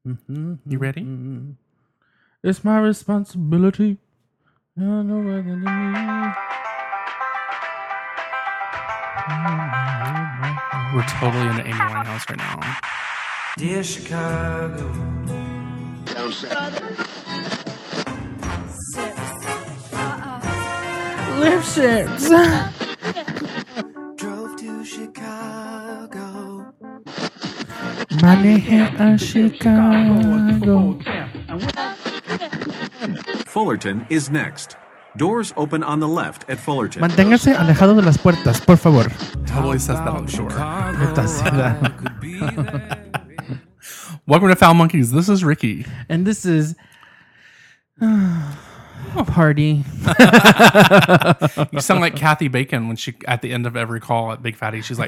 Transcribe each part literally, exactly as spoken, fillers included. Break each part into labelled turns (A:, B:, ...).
A: Mm-hmm. You ready?
B: Mm-hmm. It's my responsibility. I know better than me.
A: We're totally into Amy Winehouse right now.
C: Dear Chicago.
B: Lipsticks.
C: Drove to Chicago.
B: Money in Chicago.
D: Fullerton is next. Doors open on the left at Fullerton.
B: Manténgase alejado de las puertas, por favor.
A: Totally says that on the shore.
B: Neta, sí da.
A: Welcome to Foul Monkeys. This is Ricky.
B: And this is uh, a party.
A: You sound like Kathy Bacon when she, at the end of every call at Big Fatty, she's like,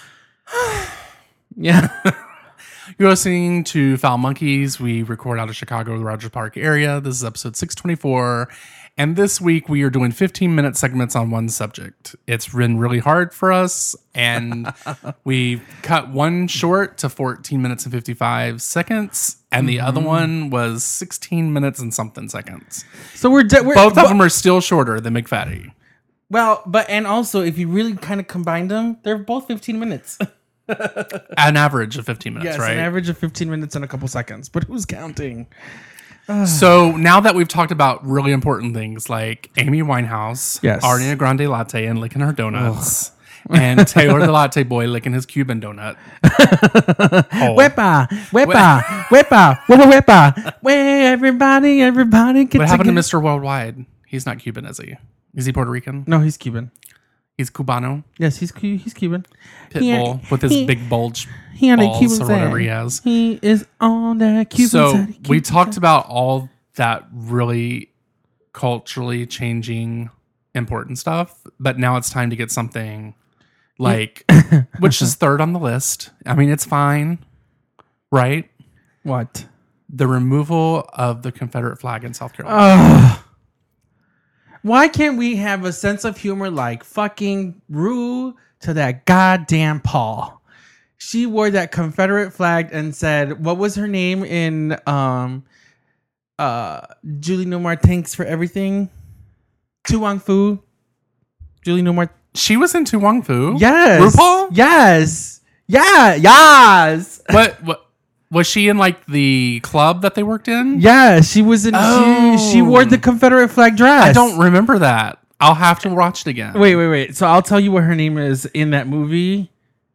B: Yeah.
A: You're listening to Foul Monkeys. We record out of Chicago, the Rogers Park area. This is episode six twenty-four. And this week we are doing fifteen minute segments on one subject. It's been really hard for us. And we cut one short to fourteen minutes and fifty-five seconds. And the mm-hmm. other one was sixteen minutes and something seconds.
B: So we're, de- we're
A: both of them are still shorter than McFatty.
B: Well, but and also if you really kind of combine them, they're both fifteen minutes.
A: An average of fifteen minutes,
B: yes,
A: right?
B: An average of fifteen minutes and a couple seconds. But who's counting?
A: So now that we've talked about really important things like Amy Winehouse,
B: yes.
A: Ariana Grande Latte and licking her donuts, and Taylor the Latte Boy licking his Cuban donut. Oh.
B: Wepa, wepa, wepa, wepa, wepa. Where everybody, everybody gets
A: What happened
B: together.
A: to Mister Worldwide? He's not Cuban, is he? Is he Puerto Rican?
B: No, he's Cuban.
A: He's Cubano.
B: Yes, he's he's Cuban.
A: Pitbull with his
B: he,
A: big bulge
B: he on
A: balls
B: a Cuban
A: or
B: side.
A: whatever he has.
B: He is on that Cuban
A: so
B: side. Cuban
A: we talked
B: side.
A: about all that really culturally changing important stuff, but now it's time to get something like, which is third on the list. I mean, it's fine, right?
B: What?
A: The removal of the Confederate flag in South Carolina.
B: Uh, why can't we have a sense of humor like fucking Rue to that goddamn Paul? She wore that Confederate flag and said, what was her name in um uh Julie Newmar Thanks for Everything? Tu Wong Fu. Julie Newmar.
A: She was in Tu Wong Fu?
B: Yes.
A: RuPaul?
B: Yes. Yeah. Yes.
A: What, what? Was she in like the club that they worked in?
B: Yeah, she was in.
A: Oh.
B: She, she wore the Confederate flag dress.
A: I don't remember that. I'll have to watch it again.
B: Wait, wait, wait. So I'll tell you what her name is in that movie.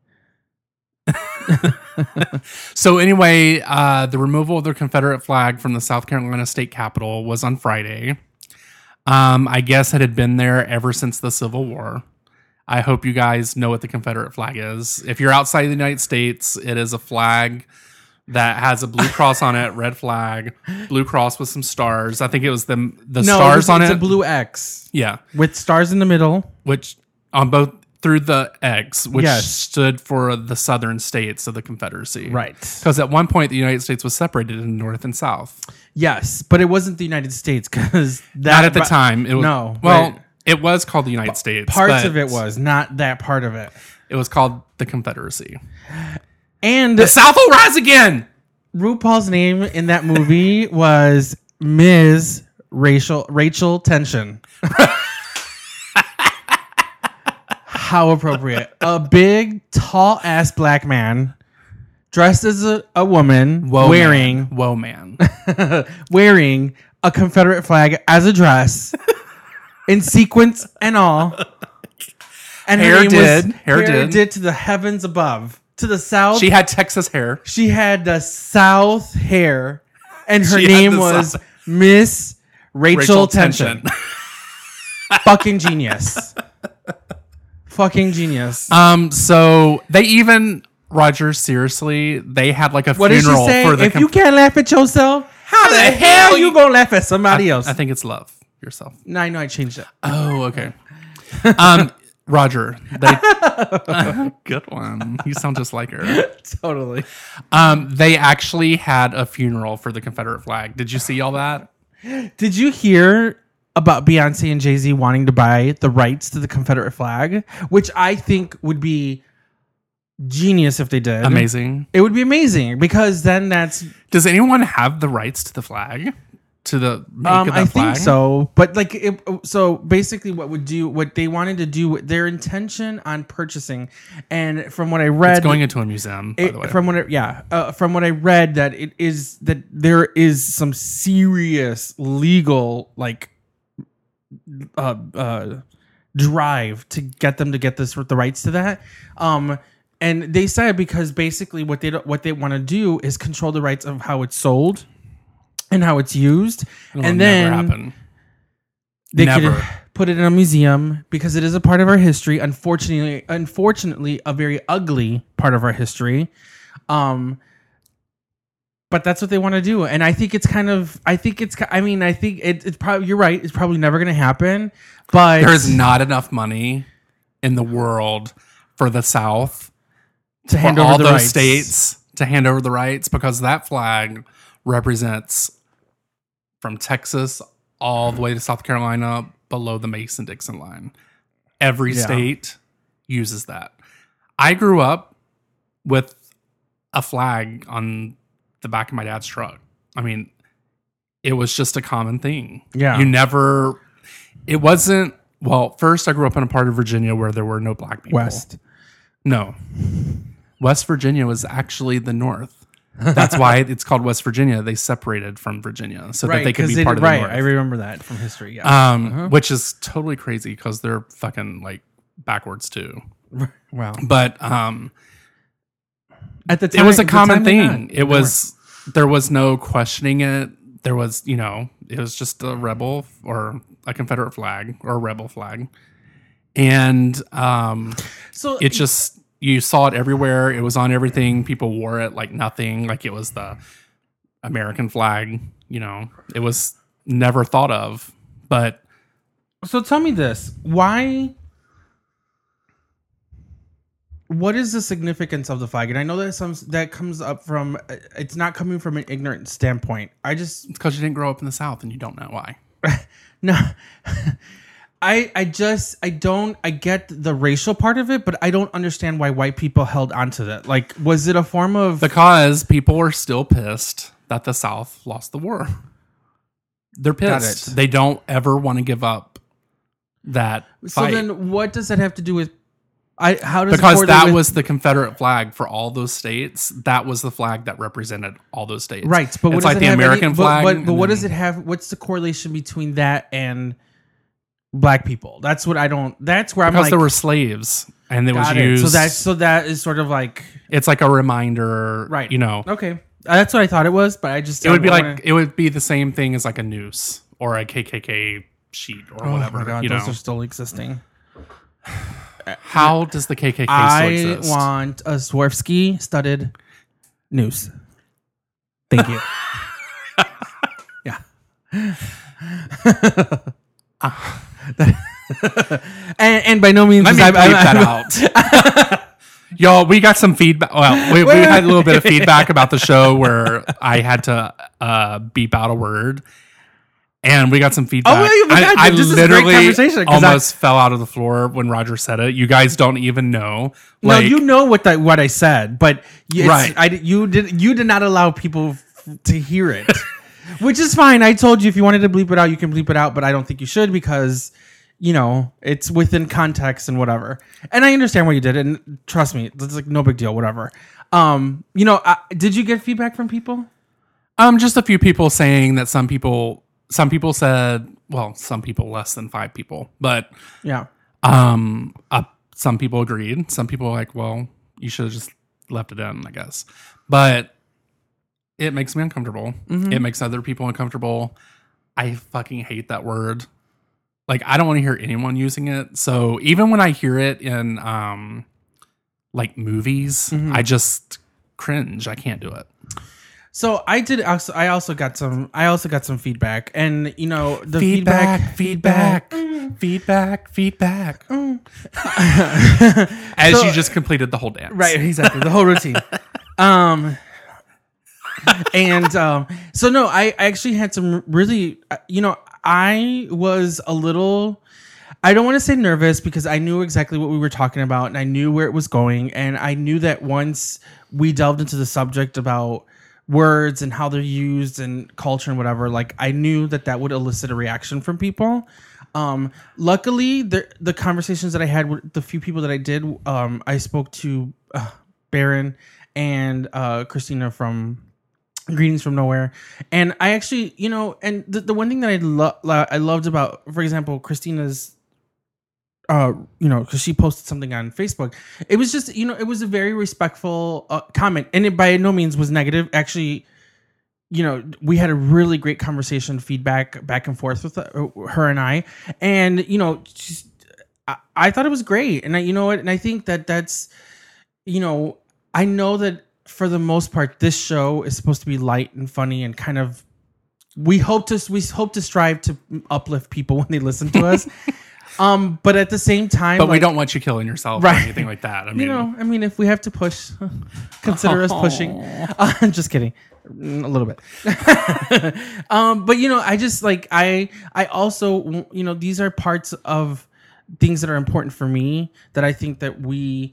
A: So anyway, uh, the removal of the Confederate flag from the South Carolina state capitol was on Friday. Um, I guess it had been there ever since the Civil War. I hope you guys know what the Confederate flag is. If you're outside the United States, it is a flag that has a blue cross on it, red flag, blue cross with some stars. I think it was the the
B: no,
A: stars
B: it's,
A: on
B: it's
A: it.
B: It's a blue X.
A: Yeah.
B: With stars in the middle.
A: Which on both through the X, which
B: yes.
A: stood for the southern states of the Confederacy.
B: Right.
A: Because at one point the United States was separated in North and South.
B: Yes, but it wasn't the United States because
A: not at the time. It was,
B: no.
A: Well,
B: right.
A: It was called the United States.
B: Parts of it was, not that part of it.
A: It was called the Confederacy.
B: And
A: the South will rise again.
B: RuPaul's name in that movie was Miz Rachel Rachel Tension. How appropriate. A big, tall ass black man dressed as a, a woman
A: Whoa,
B: wearing
A: man. Whoa man.
B: wearing a Confederate flag as a dress in sequins and all. And
A: hair
B: her name
A: did.
B: Was,
A: hair,
B: hair
A: did.
B: did to the heavens above. To the south.
A: She had Texas hair.
B: She had the South hair. And her
A: She
B: name was South. Miss Rachel, Rachel Tension. Tension. Fucking genius. Fucking genius.
A: Um, so they even, Roger, seriously, they had like a
B: what
A: funeral
B: did she say?
A: for the
B: if
A: com-
B: you can't laugh at yourself, how the hell you gonna laugh at somebody
A: I,
B: else?
A: I think it's love yourself.
B: No, I know I changed it.
A: Oh, okay. Um, Roger, they, uh, good one. You sound just like her.
B: Totally.
A: Um, they actually had a funeral for the Confederate flag. Did you see all that?
B: Did you hear about Beyonce and Jay-Z wanting to buy the rights to the Confederate flag, which I think would be genius if they did.
A: Amazing.
B: It would be amazing because then that's
A: Does anyone have the rights to the flag? To the make
B: um
A: of that
B: I
A: flag?
B: think so. But like it, so basically what would do what they wanted to do their intention on purchasing, and from what I read
A: It's going into a museum, by
B: it,
A: the way.
B: from what I, yeah, uh, from what I read that it is that there is some serious legal like uh uh drive to get them to get this the rights to that. Um and they said because basically what they don't, what they want to do is control the rights of how it's sold and how it's used.
A: It'll
B: and
A: never
B: then
A: happen.
B: they
A: Never.
B: could put it in a museum because it is a part of our history. Unfortunately, unfortunately, a very ugly part of our history. Um, but that's what they want to do, and I think it's kind of. I think it's. I mean, I think it, it's probably. You're right. It's probably never going to happen. But
A: There is not enough money in the world for the South
B: to
A: for
B: hand over
A: all
B: the
A: those
B: rights.
A: states to hand over the rights because that flag represents from Texas all the way to South Carolina below the Mason-Dixon line. Every
B: Yeah.
A: state uses that. I grew up with a flag on the back of my dad's truck. I mean, it was just a common thing.
B: Yeah.
A: You never, it wasn't, well, first I grew up in a part of Virginia where there were no black people.
B: West.
A: No. West Virginia was actually the North. That's why it's called West Virginia. They separated from Virginia so that they could
B: 'cause
A: be part of the
B: right.
A: North.
B: I remember that from history. Yeah.
A: Um,
B: Uh-huh.
A: which is totally crazy because they're fucking like backwards too.
B: Wow.
A: But um,
B: At the
A: it
B: time,
A: was a
B: the
A: common
B: time they
A: thing.
B: got-
A: It was there was no questioning it. There was, you know, it was just a rebel or a Confederate flag or a rebel flag, and um,
B: so
A: it just you saw it everywhere. It was on everything. People wore it like nothing. Like it was the American flag. You know, it was never thought of. But
B: So tell me this: why? What is the significance of the flag? And I know that some that comes up from. It's not coming from an ignorant standpoint. I just
A: it's because you didn't grow up in the South and you don't know why.
B: no. I I just I don't I get the racial part of it, but I don't understand why white people held onto that. Like, was it a form of
A: Because people are still pissed that the South lost the war. They're
B: Got
A: pissed.
B: it.
A: They don't ever want to give up that
B: so
A: fight.
B: then what does that have to do with? I how does it
A: because
B: correlate
A: that
B: with-
A: was the Confederate flag for all those states. That was the flag that represented all those states.
B: right, but what
A: it's
B: does
A: like
B: it
A: the
B: have
A: American
B: any,
A: flag.
B: But, but, but
A: and
B: what
A: then-
B: does it have? What's the correlation between that and black people? That's what I don't. That's where I'm
A: Because
B: like.
A: there were slaves and it was
B: got it.
A: used.
B: So that's so that is sort of like
A: it's like a reminder,
B: right.
A: You know,
B: okay, Uh, that's what I thought it was, but I just
A: it would be
B: I
A: like
B: wanna-
A: it would be the same thing as like a noose or a K K K sheet or
B: oh
A: whatever.
B: my god,
A: you
B: those
A: know,
B: are still existing.
A: how does the K K K still
B: I
A: exist?
B: want a Swarovski studded noose. Thank you. yeah. and, and by no means
A: Let
B: is
A: me
B: I-
A: bleep
B: I-
A: that out. Y'all, we got some feedback. Well, we, we had a little bit of feedback about the show where I had to uh, beep out a word. And we got some feedback.
B: Oh, my God,
A: I, I
B: this is a great
A: literally
B: conversation, 'cause I-
A: almost fell out of the floor when Roger said it. You guys don't even know.
B: No,
A: Like,
B: you know what that what I said, but you, it's-
A: Right.
B: I, you did you did not allow people f- to hear it, which is fine. I told you if you wanted to bleep it out, you can bleep it out, but I don't think you should because you know it's within context and whatever. And I understand why you did it, and trust me, it's like no big deal, whatever. Um, you know, I, did you get feedback from people?
A: Um, just a few people saying that some people, some people said, well, some people less than five people, but
B: Yeah.
A: um, uh, some people agreed. Some people were like, well, you should have just left it in, I guess. But it makes me uncomfortable.
B: Mm-hmm.
A: It makes other people uncomfortable. I fucking hate that word. Like, I don't want to hear anyone using it. So even when I hear it in um, like movies,
B: Mm-hmm.
A: I just cringe. I can't do it.
B: So I did. Also, I also got some. I also got some feedback, and you know the feedback.
A: feedback, feedback, feedback. As
B: So-
A: you just completed the whole dance.
B: Right, exactly. The whole routine. um and um so no, I, I actually had some really uh, you know, I was a little I don't want to say nervous because I knew exactly what we were talking about and I knew where it was going. And I knew that once we delved into the subject about words and how they're used and culture and whatever, like I knew that that would elicit a reaction from people. Um, luckily, the the conversations that I had with the few people that I did, um, I spoke to uh, Baron and uh, Christina from Greetings from Nowhere, and I actually, you know, and the, the one thing that I lo- I loved about, for example, Christina's, uh, you know, because she posted something on Facebook, it was just, you know, it was a very respectful uh, comment, and it by no means was negative. Actually, you know, we had a really great conversation, feedback back and forth with uh, her and I, and you know, just, I, I thought it was great, and I, you know what, and I think that that's, you know, I know that. For the most part, this show is supposed to be light and funny and kind of. We hope to we hope to strive to uplift people when they listen to us, um. But at the same time,
A: but
B: like,
A: we don't want you killing yourself
B: right.
A: or anything like that. I mean,
B: you know, I mean, if we have to push, consider us pushing. Uh, I'm just kidding, a little bit. um, but you know, I just like I I also you know these are parts of things that are important for me that I think that we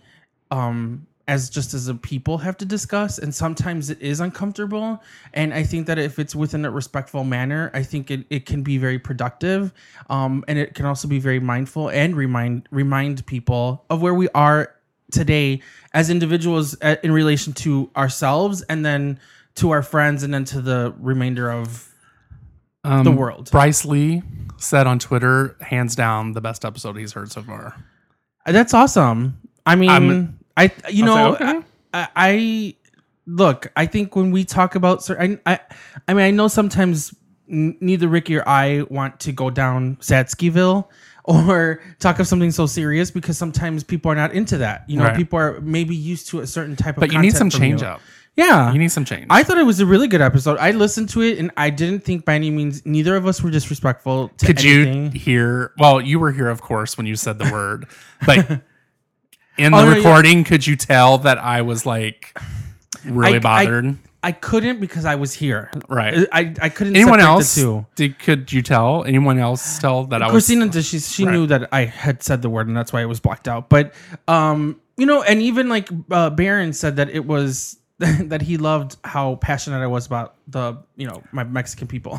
B: um. as just as a people have to discuss, and sometimes it is uncomfortable, and I think that if it's within a respectful manner, I think it, it can be very productive, um, and it can also be very mindful and remind remind people of where we are today as individuals at, in relation to ourselves, and then to our friends, and then to the remainder of um, the world.
A: Bryce Lee said on Twitter, hands down, the best episode he's heard so far.
B: That's awesome. I mean... I'm, I, you
A: I
B: know,
A: like, okay.
B: I, I look. I think when we talk about certain, I, I mean, I know sometimes n- neither Ricky or I want to go down Satskiville or talk of something so serious because sometimes people are not into that. You know,
A: right.
B: people are maybe used to a certain type of.
A: But you need some
B: from
A: change
B: you.
A: up.
B: Yeah,
A: you need some change.
B: I thought it was a really good episode. I listened to it and I didn't think by any means neither of us were disrespectful to
A: Could
B: anything.
A: you hear? Well, you were here, of course, when you said the word, but. In the
B: oh, no,
A: recording,
B: yeah.
A: could you tell that I was like really
B: I,
A: bothered?
B: I, I couldn't because I was here.
A: Right.
B: I, I couldn't.
A: Anyone
B: separate
A: else?
B: The two.
A: Did, could you tell? Anyone else tell that I was?
B: Christina did. She she
A: right.
B: knew that I had said the word, and that's why it was blocked out. But um, you know, and even like uh, Baron said that it was that he loved how passionate I was about the you know my Mexican people.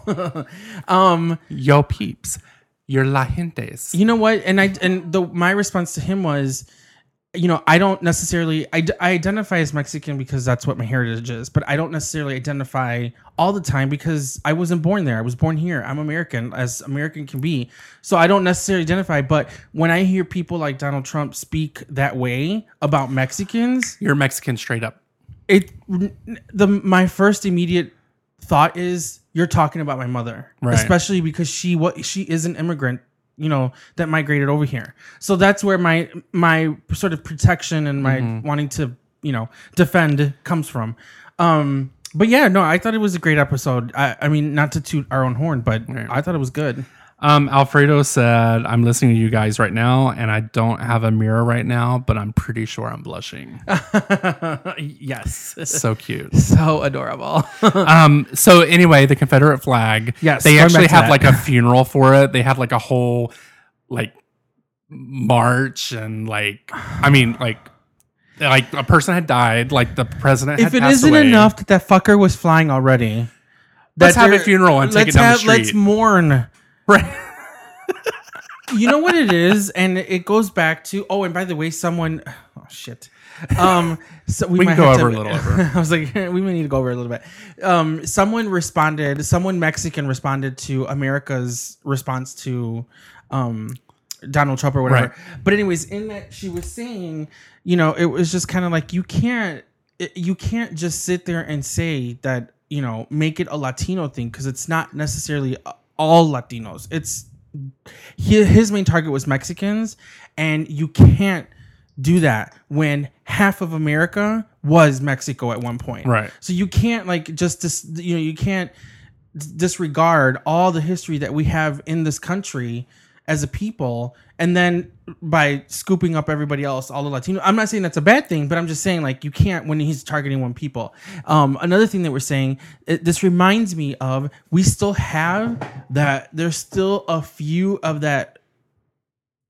B: um,
A: Yo peeps, your la gentes.
B: You know what? And I and the my response to him was. You know, I don't necessarily, I, I identify as Mexican because that's what my heritage is, but I don't necessarily identify all the time because I wasn't born there. I was born here. I'm American, as American can be. So I don't necessarily identify, but when I hear people like Donald Trump speak that way about Mexicans.
A: You're Mexican straight up.
B: It, the, my first immediate thought is you're talking about my mother,
A: right.
B: Especially because she, what she is an immigrant. You know, that migrated over here. So that's where my my sort of protection and my mm-hmm. wanting to, you know, defend comes from. Um, but yeah, no, I thought it was a great episode. I, I mean, not to toot our own horn, but right. I thought it was good.
A: Um, Alfredo said, I'm listening to you guys right now, and I don't have a mirror right now, but I'm pretty sure I'm blushing.
B: Yes.
A: So cute.
B: So adorable.
A: um, so anyway, the Confederate flag.
B: Yes.
A: They actually have like a funeral for it. They had like a whole like march and like, I mean, like, like a person had died, like the president had
B: If it
A: passed
B: isn't
A: away.
B: enough that that fucker was flying already.
A: Let's have a funeral and take it down
B: have,
A: the street.
B: Let's mourn.
A: Right.
B: You know what it is, and it goes back to. Oh, and by the way, someone. Oh shit. Um, so we,
A: we
B: might
A: can go
B: have
A: over
B: to,
A: a little over.
B: I was like, we may need to go over a little bit. Um, someone responded. Someone Mexican responded to America's response to, um, Donald Trump or whatever.
A: Right.
B: But anyways, in that she was saying, you know, it was just kind of like you can't, it, you can't just sit there and say that, you know, make it a Latino thing because it's not necessarily all Latinos. It's his main target was Mexicans, and you can't do that when half of America was Mexico at one point.
A: Right.
B: So you can't like just dis, you know you can't disregard all the history that we have in this country as a people, and then by scooping up everybody else, all the Latino. I'm not saying that's a bad thing, but I'm just saying like you can't when he's targeting one people. Um, another thing that we're saying, it, this reminds me of we still have that. There's still a few of that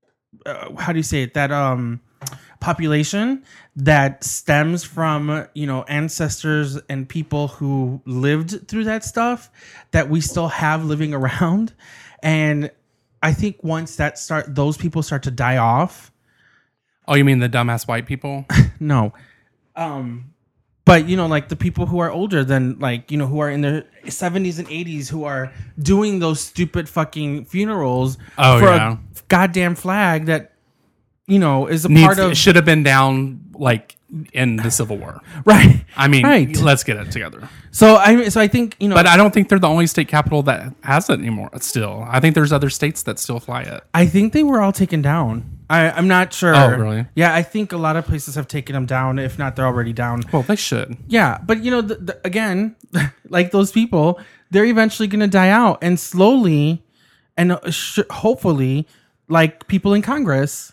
B: uh, how do you say it? That um, population that stems from, you know, ancestors and people who lived through that stuff that we still have living around. And I think once that start, those people start to die off.
A: Oh, you mean the dumbass white people?
B: No. Um, but, you know, like the people who are older than, like, you know, who are in their seventies and eighties who are doing those stupid fucking funerals
A: Oh,
B: for
A: yeah.
B: a goddamn flag that, you know, is a
A: Needs,
B: part of...
A: it should have been down like in the Civil War.
B: Right.
A: I mean,
B: Right.
A: let's get it together.
B: So I so I think, you know...
A: But I don't think they're the only state capital that has it anymore still. I think there's other states that still fly it.
B: I think they were all taken down. I, I'm not sure.
A: Oh, really?
B: Yeah, I think a lot of places have taken them down. If not, they're already down.
A: Well, they should.
B: Yeah, but you know, the, the, again, like those people, they're eventually going to die out, and slowly, and uh, sh- hopefully, like people in Congress.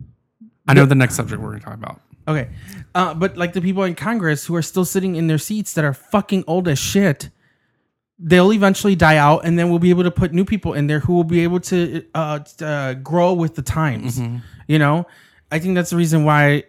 A: I know the next subject we're going to talk about.
B: Okay, uh, but like the people in Congress who are still sitting in their seats that are fucking old as shit, they'll eventually die out, and then we'll be able to put new people in there who will be able to uh, uh, grow with the times.
A: Mm-hmm.
B: You know, I think that's the reason why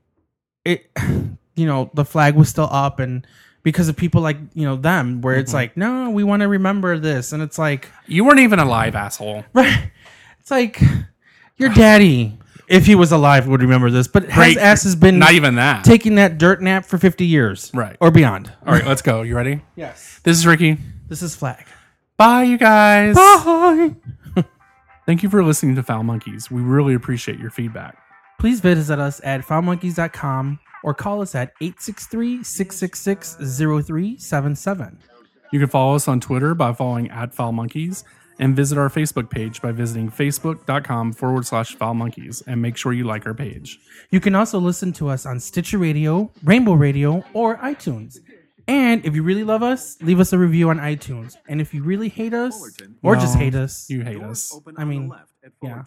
B: it, you know, the flag was still up, and because of people like, you know, them, where it's
A: Mm-hmm.
B: like, no, we want to remember this, and it's like,
A: You weren't even alive, asshole.
B: right? It's like your daddy, if he was alive, would remember this, but his
A: Great.
B: ass has been
A: Not even that.
B: taking that dirt nap for fifty years,
A: Right.
B: or beyond.
A: All right, let's go. You ready?
B: Yes,
A: This is Ricky.
B: this is flag.
A: Bye, you guys.
B: Bye.
A: Thank you for listening to Foul Monkeys. We really appreciate your feedback.
B: Please visit us at foul monkeys dot com or call us at eight six three, six six six, zero three seven seven.
A: You can follow us on Twitter by following at Foul Monkeys and visit our Facebook page by visiting facebook.com forward slash Foul Monkeys and make sure you like our page.
B: You can also listen to us on Stitcher Radio, Rainbow Radio, or iTunes. And if you really love us, leave us a review on iTunes. And if you really hate us, or just
A: No,
B: hate us,
A: You hate us.
D: Open
B: I
D: on
B: mean,
D: the left at
B: yeah.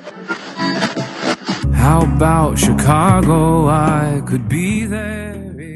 D: Fullerton. How about Chicago? I could be there.